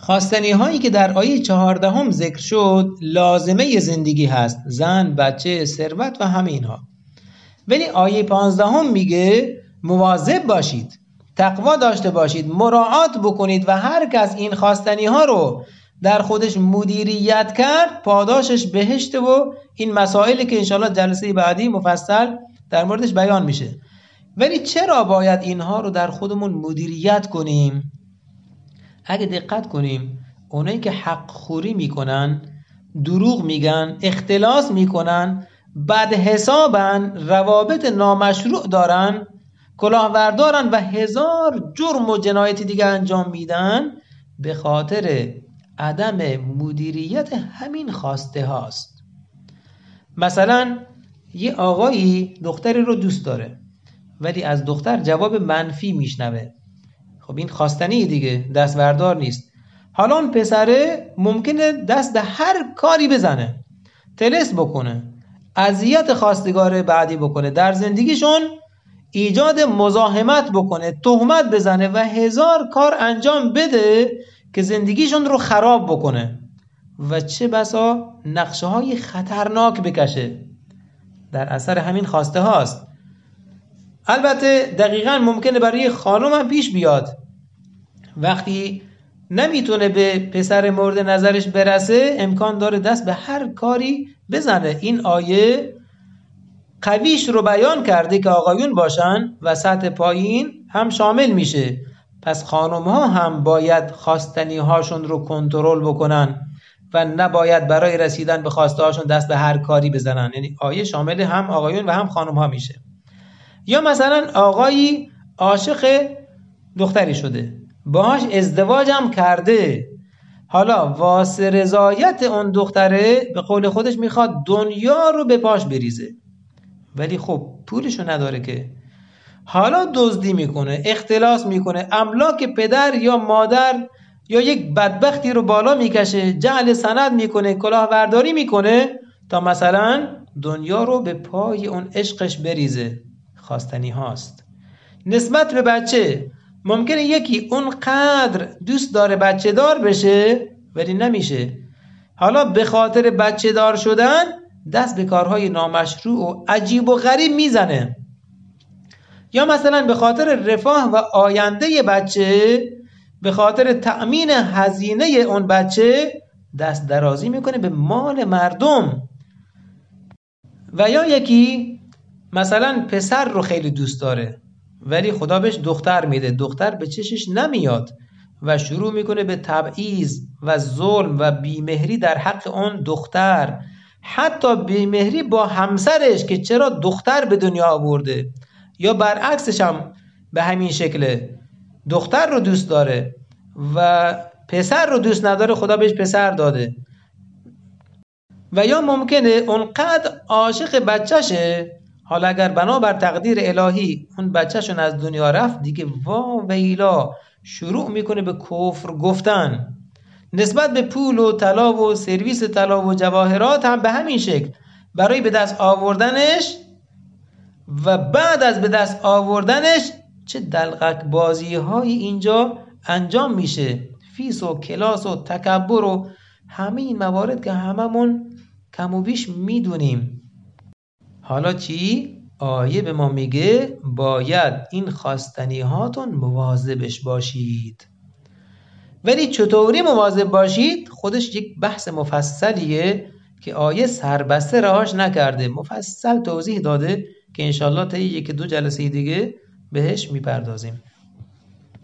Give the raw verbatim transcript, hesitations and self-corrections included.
خواستنی هایی که در آیه چهاردهم ذکر شد لازمه زندگی هست، زن، بچه، ثروت و همه اینها. ولی آیه پانزدهم میگه مواظب باشید، تقوا داشته باشید، مراعات بکنید و هر کس این خواستنی ها رو در خودش مدیریت کرد پاداشش بهشته و این مسائلی که انشاءالله جلسه بعدی مفصل در موردش بیان میشه. ولی چرا باید اینها رو در خودمون مدیریت کنیم؟ اگه دقت کنیم اونایی که حق خوری میکنن، دروغ میگن، اختلاس میکنن، بد حسابن، روابط نامشروع دارن، کلاهبردارن و هزار جرم و جنایت دیگه انجام میدن، به خاطر عدم مدیریت همین خواسته هاست. مثلا یه آقایی دختری رو دوست داره ولی از دختر جواب منفی میشنوه. خب این خواستنی دیگه، دست بردار نیست. حالا اون پسره ممکنه دست به هر کاری بزنه، طلسم بکنه، اذیت خواستگار بعدی بکنه، در زندگیشون ایجاد مزاحمت بکنه، تهمت بزنه و هزار کار انجام بده که زندگیشون رو خراب بکنه و چه بسا نقشه های خطرناک بکشه در اثر همین خواسته هاست. البته دقیقاً ممکنه برای خانم هم پیش بیاد، وقتی نمیتونه به پسر مورد نظرش برسه امکان داره دست به هر کاری بزنه. این آیه قویش رو بیان کرده که آقایون باشن و سطح پایین هم شامل میشه. پس خانم ها هم باید خواستنی هاشون رو کنترل بکنن و نباید برای رسیدن به خواسته هاشون دست به هر کاری بزنن. یعنی آیه شامل هم آقایون و هم خانم ها میشه. یا مثلا آقایی عاشق دختری شده، باهاش ازدواج هم کرده، حالا واسه رضایت اون دختره به قول خودش میخواد دنیا رو به پاش بریزه، ولی خب پولشو نداره که. حالا دزدی میکنه، اختلاس میکنه، املاک پدر یا مادر یا یک بدبختی رو بالا میکشه، جعل سند میکنه، کلاهبرداری میکنه تا مثلا دنیا رو به پای اون عشقش بریزه. خواستنی هاست. نسبت به بچه ممکنه یکی اونقدر دوست داره بچه دار بشه ولی نمیشه، حالا به خاطر بچه دار شدن دست به کارهای نامشروع و عجیب و غریب میزنه. یا مثلا به خاطر رفاه و آینده بچه، به خاطر تأمین هزینه اون بچه دست درازی میکنه به مال مردم. و یا یکی مثلا پسر رو خیلی دوست داره ولی خدا بهش دختر میده، دختر به چشش نمیاد و شروع میکنه به تبعیض و ظلم و بیمهری در حق اون دختر، حتی بیمهری با همسرش که چرا دختر به دنیا آورده. یا برعکسش هم به همین شکله، دختر رو دوست داره و پسر رو دوست نداره، خدا بهش پسر داده. و یا ممکنه اونقدر عاشق بچهشه، حالا اگر بنابر تقدیر الهی اون بچهشون از دنیا رفت دیگه وا ویلا شروع میکنه به کفر گفتن. نسبت به پول و طلا و سرویس طلا و جواهرات هم به همین شکل، برای به دست آوردنش و بعد از به دست آوردنش چه دلقک بازی های اینجا انجام میشه، فیس و کلاس و تکبر و همه این موارد که هممون کم و بیش میدونیم. حالا چی؟ آیه به ما میگه باید این خواستنی هاتون مواظبش باشید. ولی چطوری مواظب باشید؟ خودش یک بحث مفصلیه که آیه سربسته رهاش نکرده، مفصل توضیح داده که انشالله تا یک دو جلسه دیگه بهش میپردازیم.